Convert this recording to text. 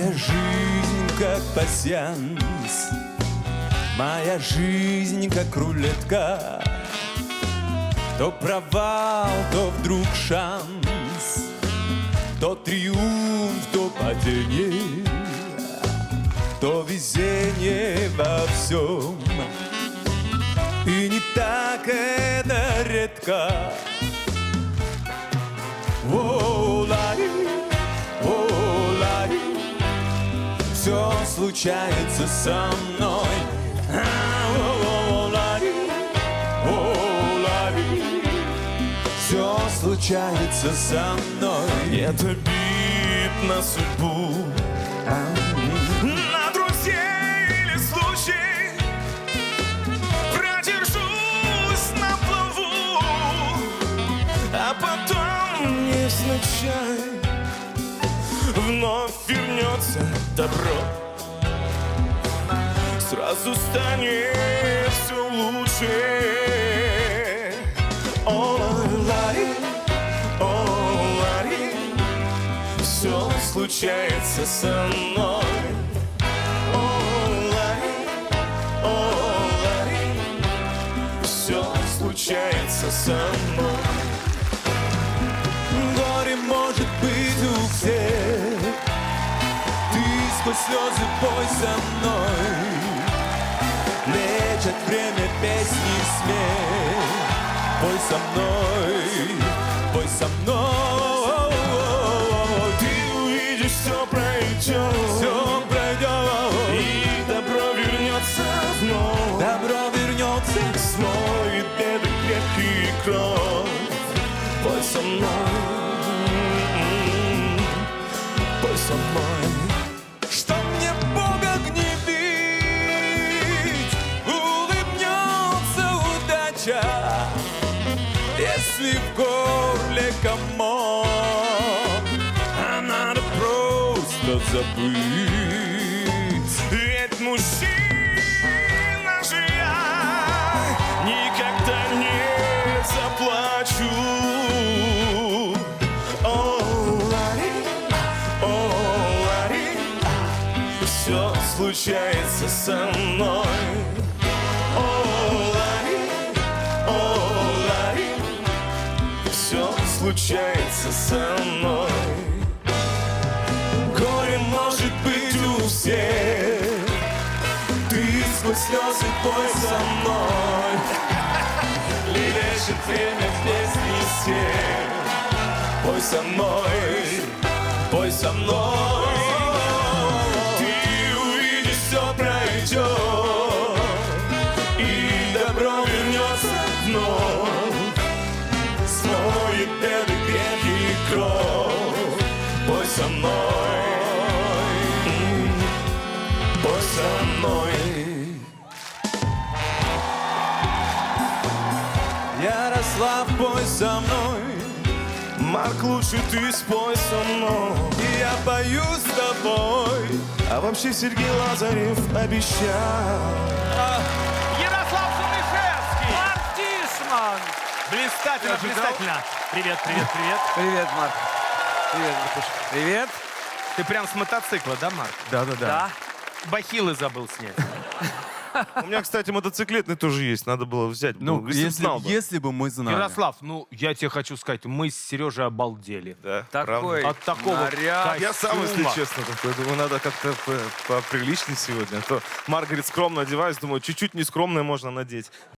Моя жизнь как пасьянс, моя жизнь как рулетка. То провал, то вдруг шанс, то триумф, то падение, то везение во всем. И не так это редко. О-лари, о-лари, все случается со мной. О-лари, о-лари, все случается со мной. Нет обид на судьбу, на друзей или случай. Продержусь на плаву, а потом невзначай вновь вернется добро. Сразу станет все лучше. О-лари, о-лари, все случается со мной. О-лари, о-лари, все случается со мной. Горе может быть у всех, ты сквозь слезы пой со мной. Лечат время песни и смех. Пой со мной, пой со мной. Ты увидишь, все пройдет, Все пройдет, и добро вернется вновь. добро вернется. Смоет беды, крепкий кровь. Пой со мной, пой со мной. Что мне Бога гневить, улыбнется удача, если в горле комок, а надо просто забыть. Ведь мужчина же я никогда не заплачу. О-лари, о-лари, все случается со мной. О-лари, о-лари, все случается со мной. Горе может быть у всех, ты сквозь слезы пой со мной. Лечит время в песни всех. Пой со мной, пой со мной. Ты увидишь, все пройдет, и добро вернется вновь. Смоет беды, грех и кровь. Пой со мной, пой со мной. Ярослав, пой со мной, Марк, лучше ты спой со мной. и я пою с тобой. А вообще Сергей Лазарев обещал. Ярослав Сумишевский! Марк Тишман! Блистательно, блистательно! Привет, привет, привет. Привет, Марк. Привет, Маркуш. Привет. Ты прям с мотоцикла, да, Марк? Да. Бахилы забыл снять. У меня, кстати, мотоциклетный тоже есть. Надо было взять. Ну, если бы мы знали. Ярослав, ну, я тебе хочу сказать, мы с Сережей обалдели. Да, Такой От такого наряд. Я сам, если костюма. честно, такой, думаю, надо как-то поприличнее сегодня. А то Марк говорит, скромно одеваюсь, думаю, чуть-чуть нескромное можно надеть.